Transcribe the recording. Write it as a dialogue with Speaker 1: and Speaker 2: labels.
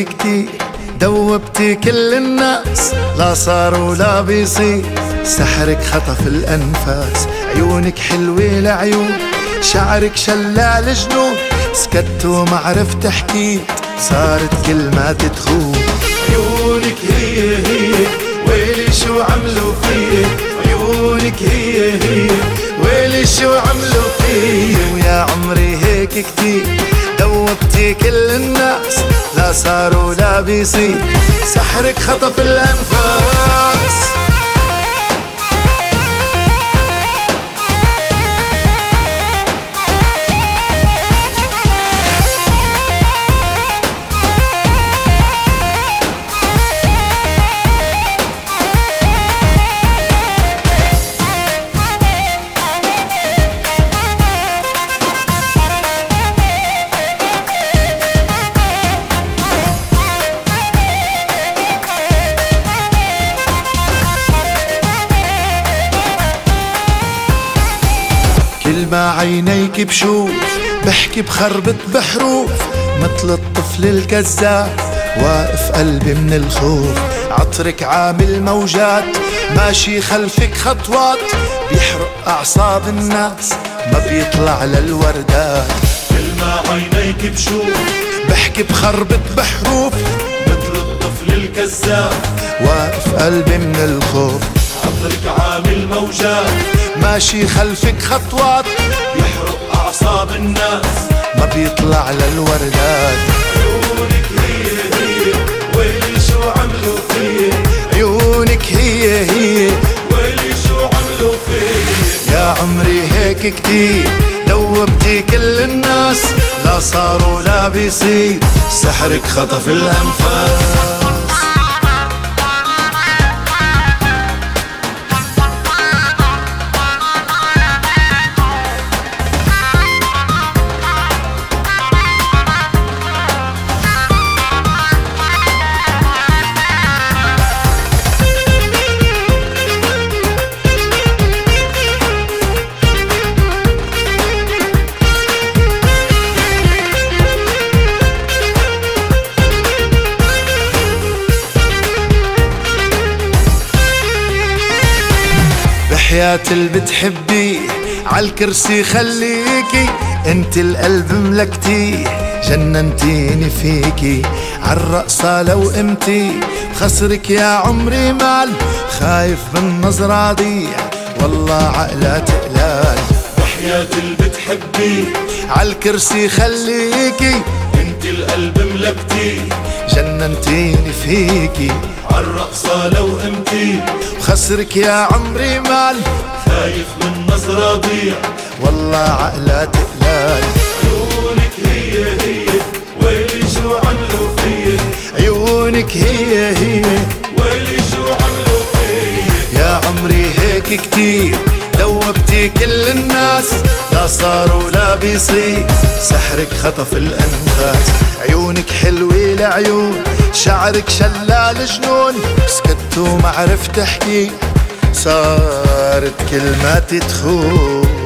Speaker 1: هيك كتير دوبتي كل الناس، لا صار ولا بيصير. سحرك خطف الأنفاس، عيونك حلوة لعيون، شعرك شلال جنون. سكت وما عرفت حكيت، صارت كلمات تخون. عيونك هي ويلي شو عملوا فيه، عيونك هي ويلي شو عملوا فيه. ويا عمري هيك كتير دوبتي كل الناس، لا صار ولا بيصير. سحرك خطف الأنفاس. كل ما عينيك بشوف، بحكي بخربط بحروف، مثل الطفل الكذاب واقف قلبي من الخوف. عطرك عامل موجات، ماشي خلفك خطوات، بيحرق أعصاب الناس، ما بيطلع للوردات.
Speaker 2: كل ما عينيك بشوف،
Speaker 1: بحكي بخربط بحروف،
Speaker 2: مثل الطفل الكذاب
Speaker 1: واقف قلبي من الخوف.
Speaker 2: عطرك عامل موجات،
Speaker 1: ماشي خلفك خطوات،
Speaker 2: بيحرق أعصاب الناس،
Speaker 1: ما بيطلع للوردات.
Speaker 2: عيونك هي ويلي شو عملوا فيه،
Speaker 1: عيونك هي
Speaker 2: ويلي شو عملوا فيه.
Speaker 1: يا عمري هيك كتير دوبتي كل الناس، لا صار ولا بيصير. سحرك خطف الأنفاس. بحياة اللي بتحبيه عالكرسي خليكي، انت القلب ملكتيه، جننتيني فيكي. عالرقصة لو قمتي خسرك يا عمري مال، خايف من نظرة ضيع والله عقلها تقلال.
Speaker 2: بحياة اللي بتحبيه
Speaker 1: عالكرسي خليكي،
Speaker 2: انت القلب ملكتيه،
Speaker 1: جننتيني فيكي.
Speaker 2: عالرقصة لو قمتي
Speaker 1: خسرك يا عمري مال،
Speaker 2: خايف من نظرة ضيع
Speaker 1: والله عقلها تقلال.
Speaker 2: عيونك هي ويلي شو عملوا فيه،
Speaker 1: عيونك هي
Speaker 2: ويلي شو عملوا فيه.
Speaker 1: يا عمري هيك كتير دوبتي كل الناس، لا صار ولا بيصير. سحرك خطف الأنفاس، عيونك حلوة لعيون، شعرك شلال جنون. سكت وما عرفت احكي، صارت كلمات تخون.